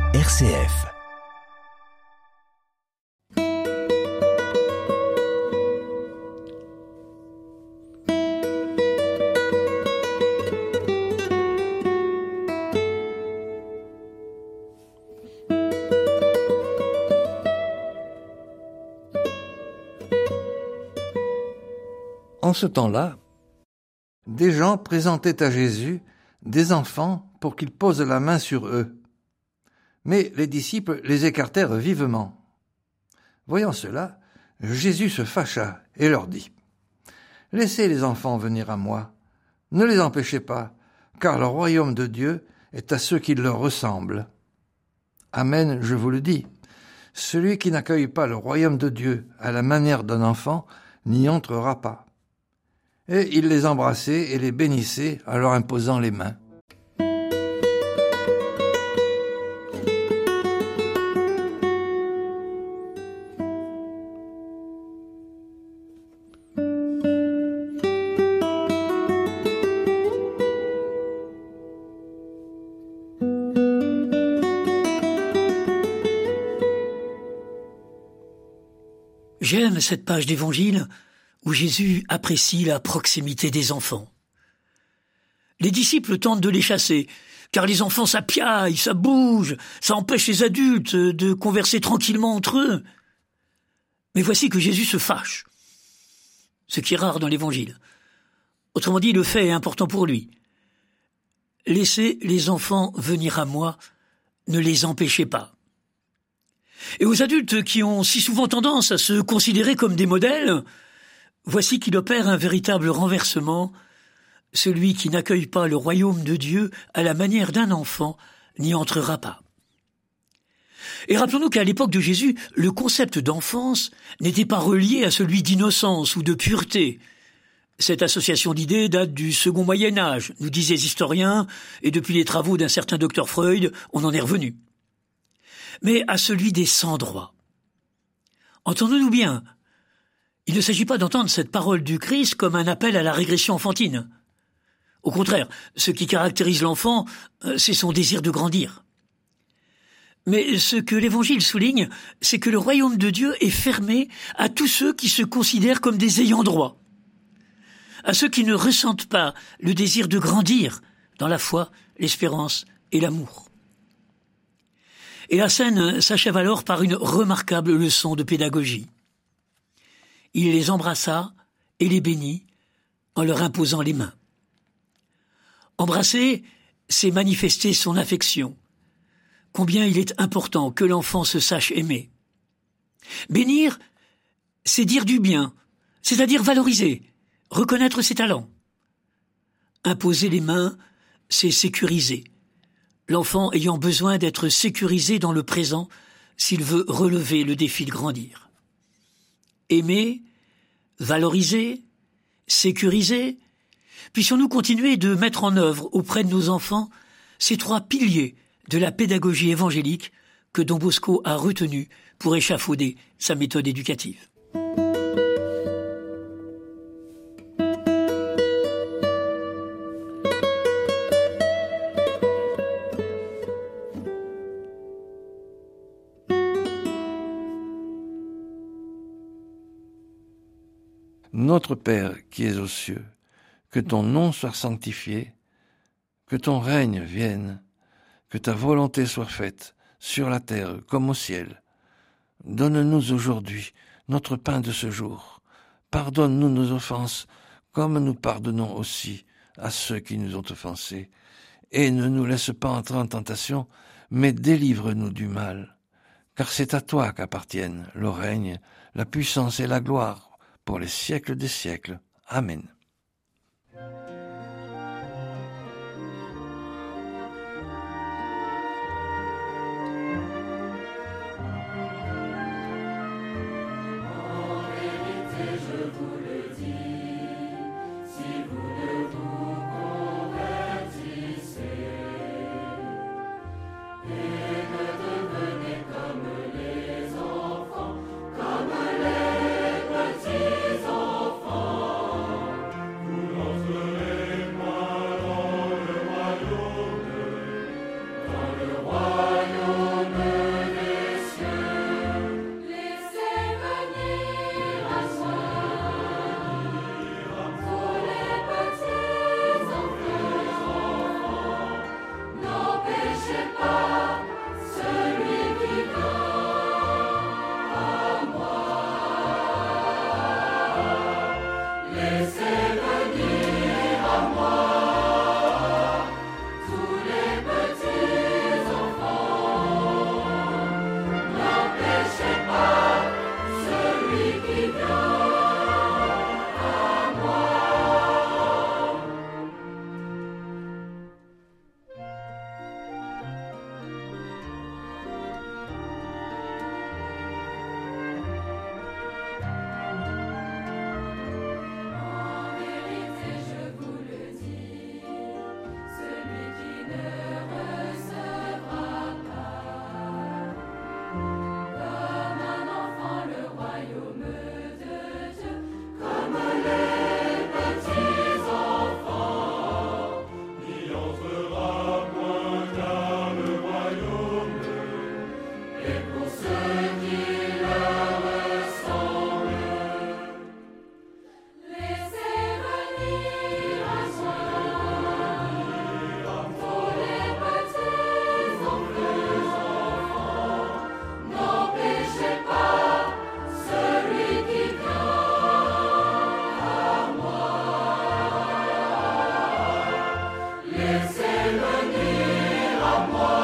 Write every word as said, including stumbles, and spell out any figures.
R C F. En ce temps-là, des gens présentaient à Jésus des enfants pour qu'il pose la main sur eux. Mais les disciples les écartèrent vivement. Voyant cela, Jésus se fâcha et leur dit : « Laissez les enfants venir à moi, ne les empêchez pas, car le royaume de Dieu est à ceux qui leur ressemblent. Amen, je vous le dis, celui qui n'accueille pas le royaume de Dieu à la manière d'un enfant n'y entrera pas. » Et il les embrassait et les bénissait en leur imposant les mains. J'aime cette page d'évangile où Jésus apprécie la proximité des enfants. Les disciples tentent de les chasser, car les enfants ça piaille, ça bouge, ça empêche les adultes de converser tranquillement entre eux. Mais voici que Jésus se fâche, ce qui est rare dans l'évangile. Autrement dit, le fait est important pour lui. Laissez les enfants venir à moi, ne les empêchez pas. Et aux adultes qui ont si souvent tendance à se considérer comme des modèles, voici qu'il opère un véritable renversement. Celui qui n'accueille pas le royaume de Dieu à la manière d'un enfant n'y entrera pas. Et rappelons-nous qu'à l'époque de Jésus, le concept d'enfance n'était pas relié à celui d'innocence ou de pureté. Cette association d'idées date du second Moyen-Âge, nous disaient les historiens, et depuis les travaux d'un certain docteur Freud, on en est revenu. Mais à celui des sans-droits. Entendons-nous bien, il ne s'agit pas d'entendre cette parole du Christ comme un appel à la régression enfantine. Au contraire, ce qui caractérise l'enfant, c'est son désir de grandir. Mais ce que l'Évangile souligne, c'est que le royaume de Dieu est fermé à tous ceux qui se considèrent comme des ayants droit, à ceux qui ne ressentent pas le désir de grandir dans la foi, l'espérance et l'amour. Et la scène s'achève alors par une remarquable leçon de pédagogie. Il les embrassa et les bénit en leur imposant les mains. Embrasser, c'est manifester son affection. Combien il est important que l'enfant se sache aimer. Bénir, c'est dire du bien, c'est-à-dire valoriser, reconnaître ses talents. Imposer les mains, c'est sécuriser. L'enfant ayant besoin d'être sécurisé dans le présent s'il veut relever le défi de grandir. Aimer, valoriser, sécuriser, puissions-nous continuer de mettre en œuvre auprès de nos enfants ces trois piliers de la pédagogie évangélique que Don Bosco a retenus pour échafauder sa méthode éducative. Notre Père qui es aux cieux, que ton nom soit sanctifié, que ton règne vienne, que ta volonté soit faite, sur la terre comme au ciel. Donne-nous aujourd'hui notre pain de ce jour. Pardonne-nous nos offenses, comme nous pardonnons aussi à ceux qui nous ont offensés. Et ne nous laisse pas entrer en tentation, mais délivre-nous du mal. Car c'est à toi qu'appartiennent le règne, la puissance et la gloire, pour les siècles des siècles. Amen. Royaume moi.